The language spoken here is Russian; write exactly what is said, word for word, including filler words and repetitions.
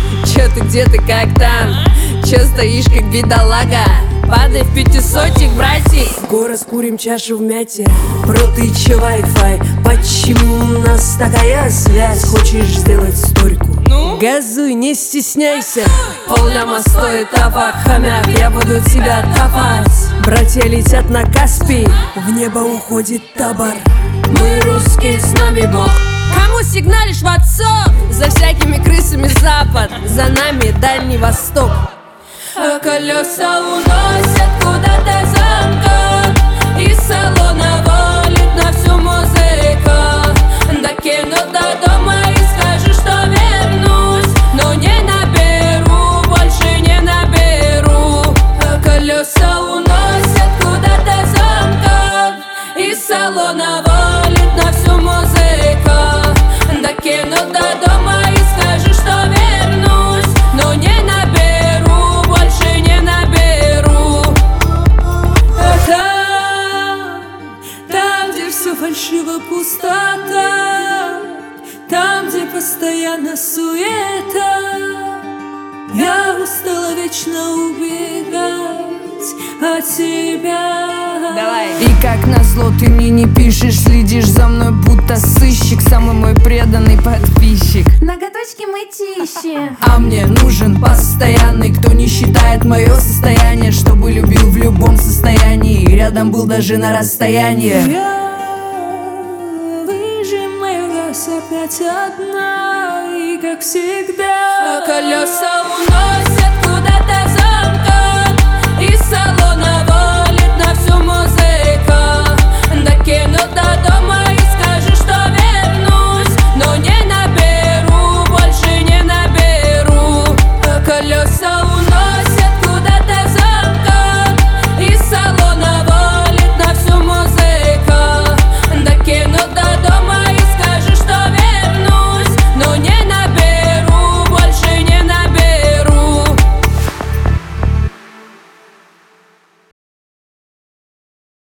Чё ты, где ты, как там? Чё стоишь, как бедолага? Падай в пятисотик, братик. Город курим чашу в мяте. Бро, ты че Wi-Fi? Почему у нас такая связь? Хочешь сделать сторику? Ну? Газуй, не стесняйся. Полляма стоит табак, хомяк, я буду тебя топать. Братья летят на Каспий, в небо уходит табор. Мы русские, с нами Бог. Кому сигналишь в отцов? За всякими крысами запад, за нами Дальний Восток. А колеса уносят куда-то замка, из салона валит на всю музыка. Докину до дома и скажу, что вернусь, но не наберу, больше не наберу. А колеса уносят куда-то замка, из салона валит на всю музыка. Докину до дома и скажу, что вернусь, но не наберу, больше не наберу. А там, там, где все фальшиво, пустота, там, где постоянно суета, я устала вечно убегать от тебя. Давай. И как назло ты мне не пишешь, следишь за мной будто сыщик, самый мой преданный подписчик. Ноготочки мытищи. А мне нужен постоянный, кто не считает мое состояние, чтобы любил в любом состоянии и рядом был даже на расстоянии. Я выжимаю газ опять одна, и как всегда А колеса уносят